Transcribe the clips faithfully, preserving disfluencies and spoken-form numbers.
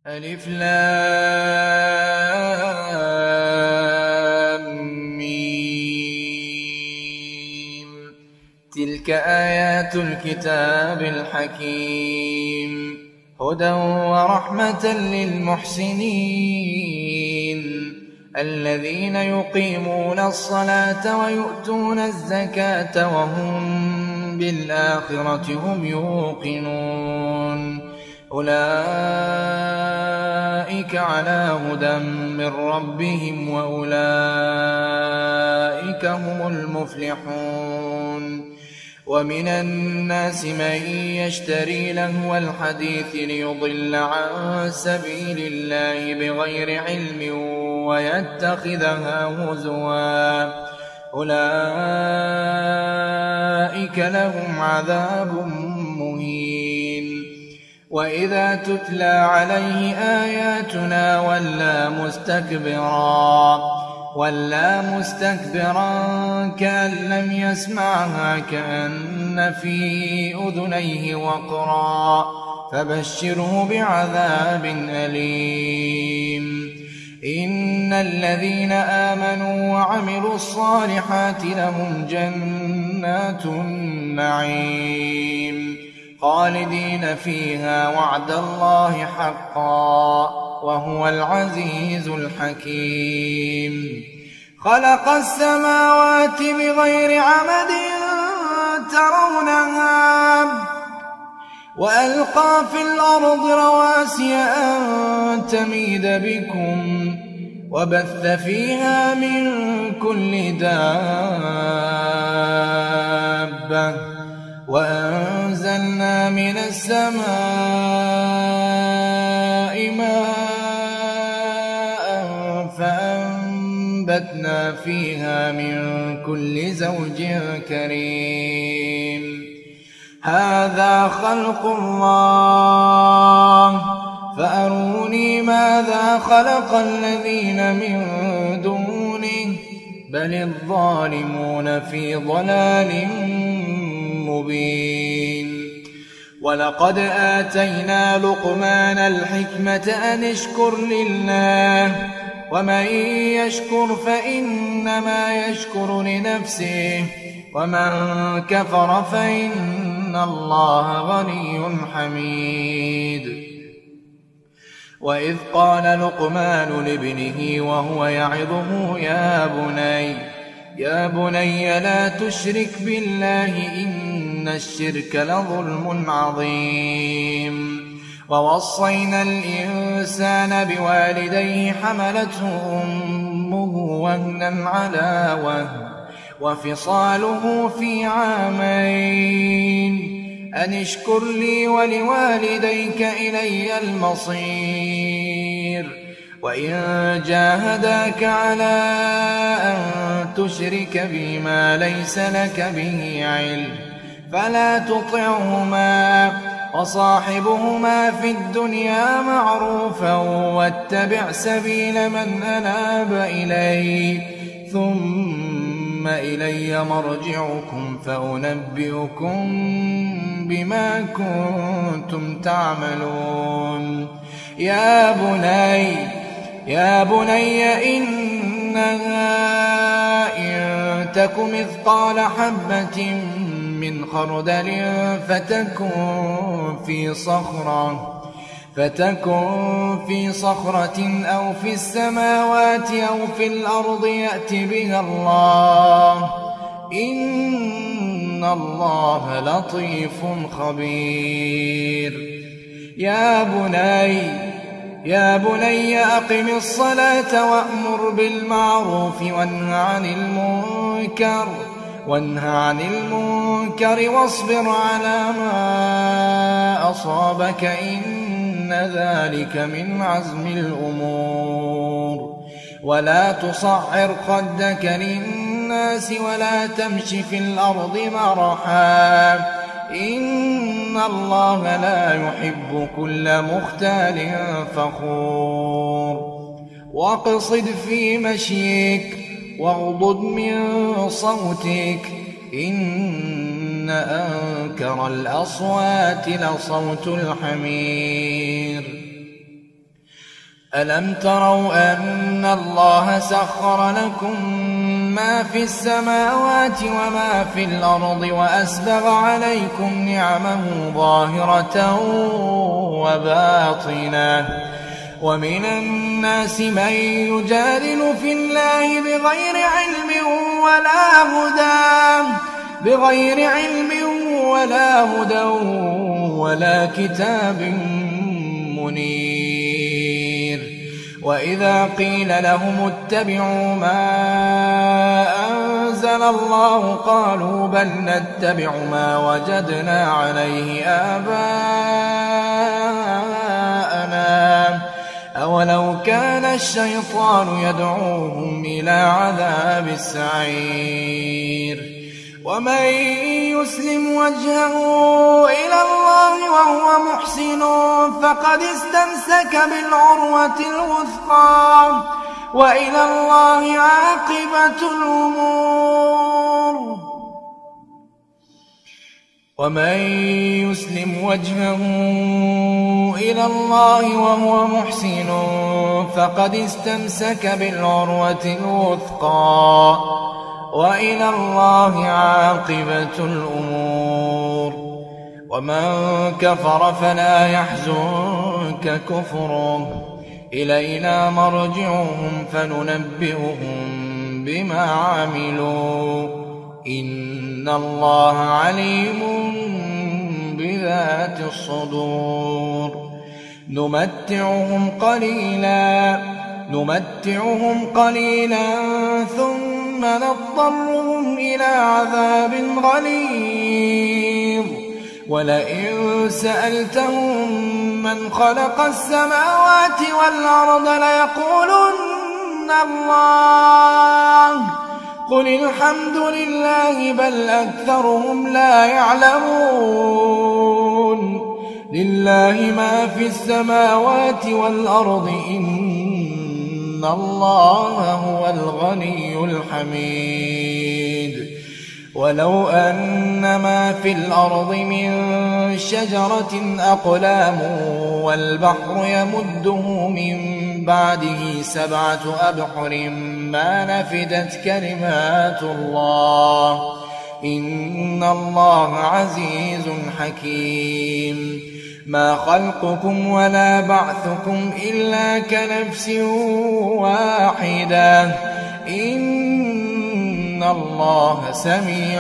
ألف لام ميم. تلك آيات الكتاب الحكيم هدى ورحمة للمحسنين الذين يقيمون الصلاة ويؤتون الزكاة وهم بالآخرة هم يوقنون أولئك على هدى من ربهم وأولئك هم المفلحون. ومن الناس من يشتري لهو الحديث ليضل عن سبيل الله بغير علم ويتخذها هزوا أولئك لهم عذاب مهين. وإذا تتلى عليه آياتنا ولى مستكبرا ولى مستكبرا كأن لم يسمعها كأن في أذنيه وقرا فبشره بعذاب أليم. إن الذين آمنوا وعملوا الصالحات لهم جنات النعيم خالدين فيها وعد الله حقا وهو العزيز الحكيم. خلق السماوات بغير عمد ترونها وألقى في الأرض رواسي أن تميد بكم وبث فيها من كل دابة وأنزلنا من السماء ماء فأنبتنا فيها من كل زوج كريم. هذا خلق الله فأروني ماذا خلق الذين من دونه بل الظالمون في ضلال مبين. ولقد آتينا لقمان الحكمة أن اشكر لله ومن يشكر فإنما يشكر لنفسه ومن كفر فإن الله غني حميد. وإذ قال لقمان لابنه وهو يعظه يا بني يا بني لا تشرك بالله إن الشرك لظلم عظيم. ووصينا الإنسان بوالديه حملته أمه وهنا على وهن وفصاله في عامين أن اشكر لي ولوالديك إلي المصير. وإن جاهداك على أن تشرك بي ما ليس لك به علم فلا تطعهما وصاحبهما في الدنيا معروفا واتبع سبيل من أناب إلي ثم إلي مرجعكم فأنبئكم بما كنتم تعملون. يا بني يا بني إنها إن تك مثقال حبة من خردل فتكن في صخرة فتكن في صخرة أو في السماوات أو في الأرض يأت بها الله إن الله لطيف خبير. يا بني يا بني أقم الصلاة وأمر بالمعروف وانه عن المنكر وانه عن المنكر واصبر على ما أصابك إن ذلك من عزم الأمور. ولا تصعر خدك للناس ولا تمش في الأرض مرحا إن الله لا يحب كل مختال فخور. واقصد في مشيك واغضض من صوتك إن أنكر الأصوات لصوت الحمير. ألم تروا أن الله سخر لكم ما في السماوات وما في الأرض وأسبغ عليكم نعمه ظاهرة وباطنة ومن الناس من يجادل في الله بغير علم ولا هدى بغير علم ولا هدى ولا كتاب منير وإذا قيل لهم اتبعوا ما أنزل الله قالوا بل نتبع ما وجدنا عليه آباءنا أولو كان الشيطان يدعوهم إلى عذاب السعير ومن يسلم وجهه إلى الله وهو محسن فقد استمسك بالعروة الوثقى وإلى الله عاقبة الأمور ومن يسلم وجهه إلى الله وهو محسن فقد استمسك بالعروة الوثقى وإلى الله عاقبة الأمور ومن كفر فلا يحزنك كفره إلينا مرجعهم فننبئهم بما عملوا إن الله عليم بذات الصدور نمتعهم قليلا نمتعهم قليلا ثم نضطرهم إلى عذاب غليظ ولئن سألتهم من خلق السماوات والأرض ليقولن الله قل الحمد لله بل أكثرهم لا يعلمون لله ما في السماوات والأرض إن الله هو الغني الحميد ولو أن ما في الأرض من شجرة أقلام والبحر يمده من بعده سبعة أبحر ما نفدت كلمات الله إن الله عزيز حكيم ما خلقكم ولا بعثكم إلا كنفس واحدة إن الله سميع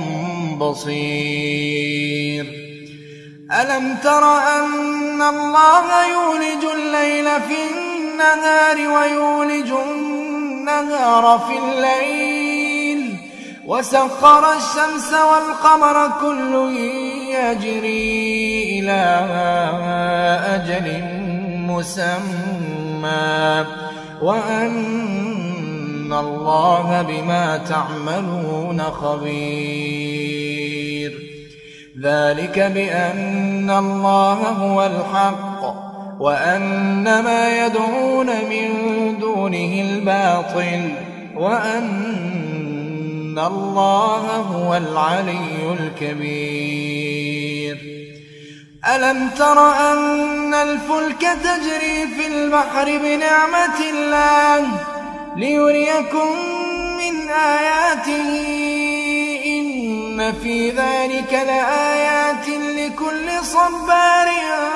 بصير ألم تر أن الله يولج الليل في النهار ويولج النهار في الليل وسخر الشمس والقمر كل يجري إلى أجل مسمى وأن الله بما تعملون خبير ذلك بأن الله هو الحق وأن ما يدعون من دونه الباطل وأن الله هو العلي الكبير ألم تر أن الفلك تجري في البحر بنعمة الله ليريكم من آياته إن في ذلك لآيات لكل صبار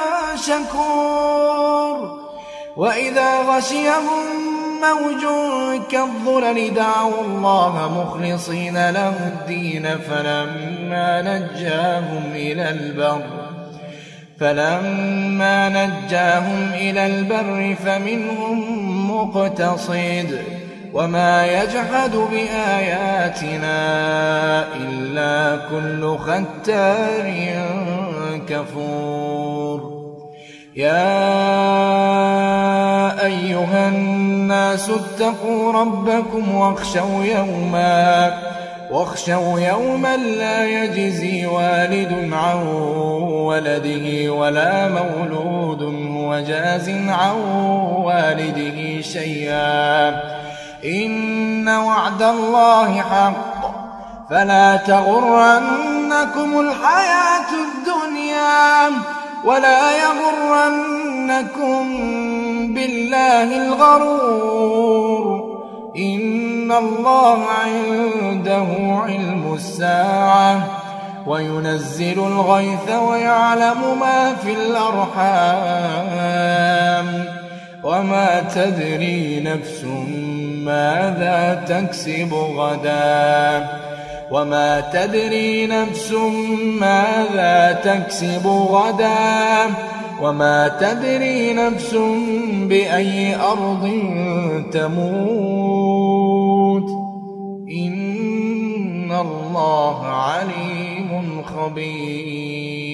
شكور وإذا غشيهم موج كالظلل دعوا الله مخلصين له الدين فلما نجاهم إلى البر فلما نجاهم إلى البر فمنهم مقتصد وما يجحد بآياتنا إلا كل ختار كفور يا أيها الناس اتقوا ربكم واخشوا يوما واخشوا يوما لا يجزي والد عن ولده ولا مولود هو جاز عن والده شيئا إن وعد الله حق فلا تغرنكم الحياة الدنيا ولا يغرنكم بالله الغرور إن الله عنده علم الساعة وينزل الغيث ويعلم ما في الأرحام وما تدري نفس ماذا تكسب غدا وما تدري نفس ماذا تكسب غدا وما تدري نفس بأي أرض تموت إن الله عليم خبير.